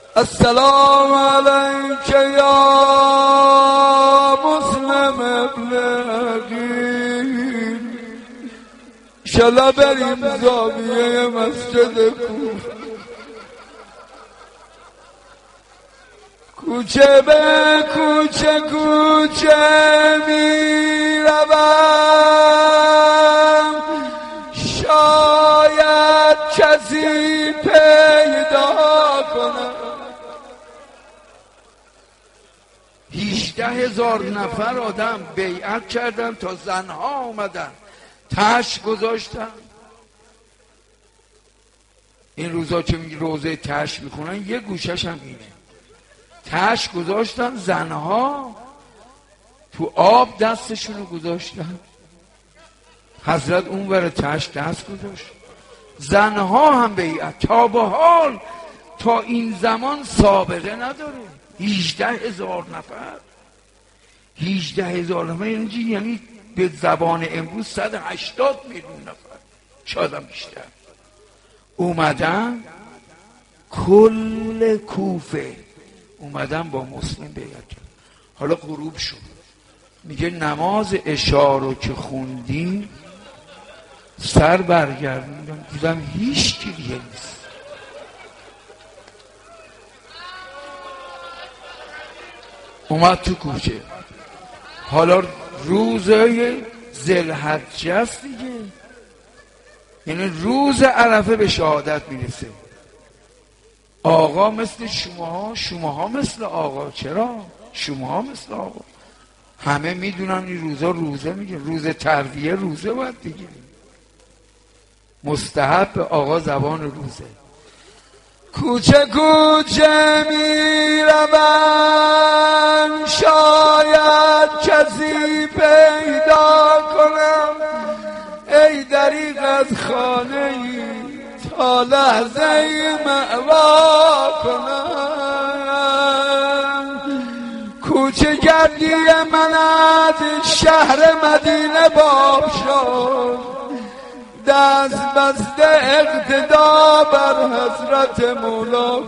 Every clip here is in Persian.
السلام علیک یا مسلم ابن عقیل. انشالله بریم زاویه مسجد کوفه. کوچه به کوچه کوچه می روم، شاید کسی پیدا کنم. 18,000 نفر آدم بیعت کردن تا زنها آمدن تش گذاشتن. این روزا که روزه تش میخونن یه گوشش هم اینه، تش گذاشتن، زنها تو آب دستشونو گذاشتن. حضرت اون ور تش دست گذاشت، زنها هم بیعت. تا به حال تا این زمان سابقه نداره. 18,000 نفر، 18,000 نفر یعنی به زبان امروز 180 میلیون نفر، شاید هم بیشتر اومدن. کل کوفه اومدن با مسلم بیعت کرد. حالا غروب شد، میگه نماز عشا رو که خوندیم سر برگردوندم دیدم هیچ کی دیگه نیست. اومد تو کوچه. حالا روزای ذوالحجه است دیگه، یعنی روز عرفه به شهادت میرسه. آقا مثل شماها، شماها مثل آقا. چرا؟ شماها مثل آقا. همه میدونن این روزا روزه میگه، روز ترویه روزه باید بگیریم. مستحب آقا زبان روزه. کوچه کوچه میروم، شاید کسی پیدا کنم. ای دریغ از خانه ای تا لحظه مأوا کنم. کوچه گردی من از شهر مدینه باب شد، دست بسته اقتدا بر حضرت مولا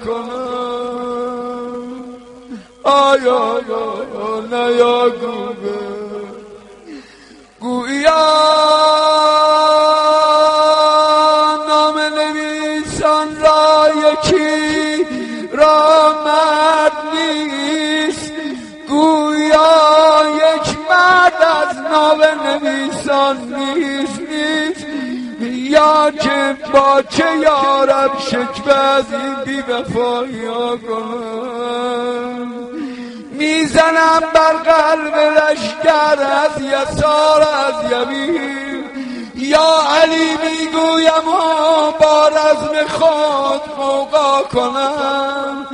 کنم. آیا نیا گویا نام نویسان را یکی را مرد نیست، گویا یک مرد از نام نویسان نیست. یا که با چه یارب شکوه از این بی وفایی ها کنم. میزنم بر قلب لشکر از یسار از یمین، یا علی میگویم و با رزم خود موقع کنم.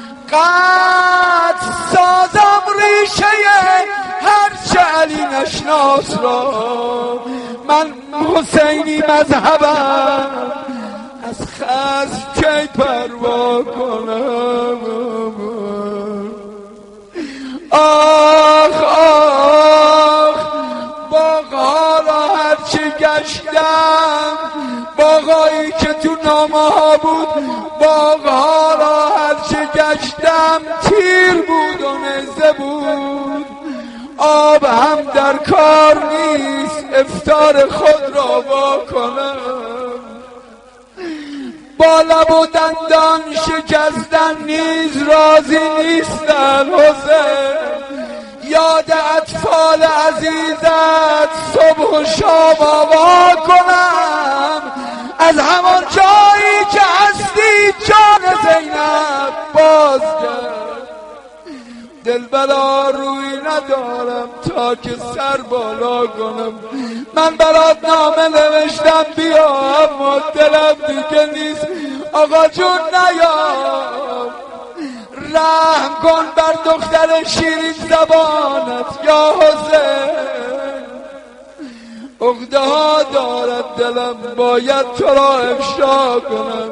قد سازم ریشه هرچه علی نشناس را، من حسینی مذهبم از خصم کی پروا کنم. آخ آخ باغ‌ها را هرچی گشتم، باغایی که تو نامه ها بود، باغ‌ها را هرچی گشتم تیر بود و نیزه بود. آب هم در کار نیست افطار خود را وا کنم. با لب و دندان شکستن نیز راضی نیستن حسین. یاد اطفال عزیزت صبح و شام آوا کنم. از همان جایی که هستی جان زینب باز کرد. دلبلا روی ندارم تا که سر بالا کنم. من برات نامه نوشتم بیا، اما دلم دیگه نیست. آقا جون نیام، رحم کن بر دختر شیرین زبانت یا حسین. عقده ها دارد دلم، باید تو را افشا کنم.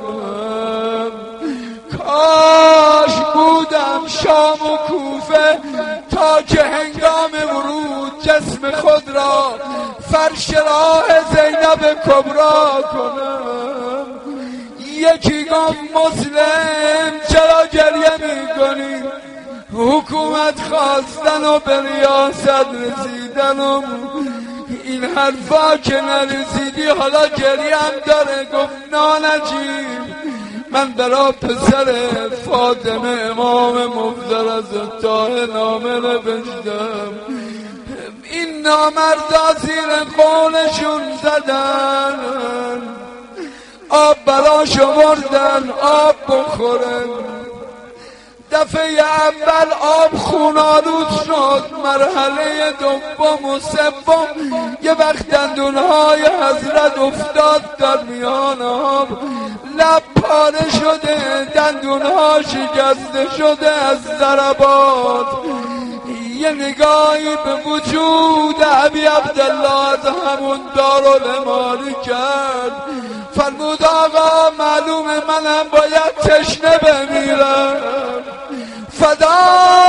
کاش بودم شام و کوفه تا که هنگام ورود جسم خود را فرش راه زینب کبرا کنم. یکی گفت مسلم چرا گریه میکنی؟ حکومت خواستن و به ریاست رسیدن و این حرفا که نرسیدی حالا گریم داره. گفت نانجیب من برا پسر فاطمه امام مفضل از طاهر نامه نوشتم. این نامردا زیر قولشون زدن، آب براش آوردن آب بخورن. دفعه اول آب خونالود شد، مرحله دوم و سوم یه وقت دندونهای حضرت افتاد در میان آب، لب پاره شده، دندونها شکسته شده از ضربات. یه نگاهی به وجود ابی عبدالله از همون دارالعماری کرد، فرمود آقا معلومه منم باید تشنه بمیرم، فدا